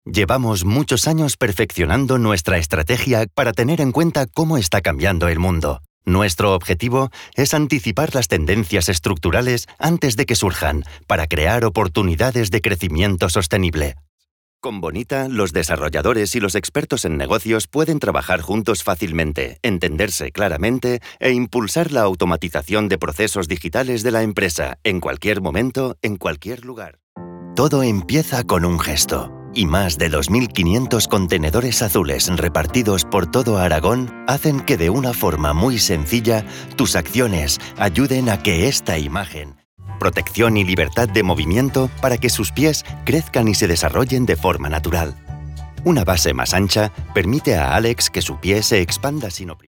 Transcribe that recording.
Llevamos muchos años perfeccionando nuestra estrategia para tener en cuenta cómo está cambiando el mundo. Nuestro objetivo es anticipar las tendencias estructurales antes de que surjan, para crear oportunidades de crecimiento sostenible. Con Bonita, los desarrolladores y los expertos en negocios pueden trabajar juntos fácilmente, entenderse claramente e impulsar la automatización de procesos digitales de la empresa, en cualquier momento, en cualquier lugar. Todo empieza con un gesto. Y más de 2.500 contenedores azules repartidos por todo Aragón hacen que de una forma muy sencilla tus acciones ayuden a que esta imagen, protección y libertad de movimiento para que sus pies crezcan y se desarrollen de forma natural. Una base más ancha permite a Alex que su pie se expanda sin opresión.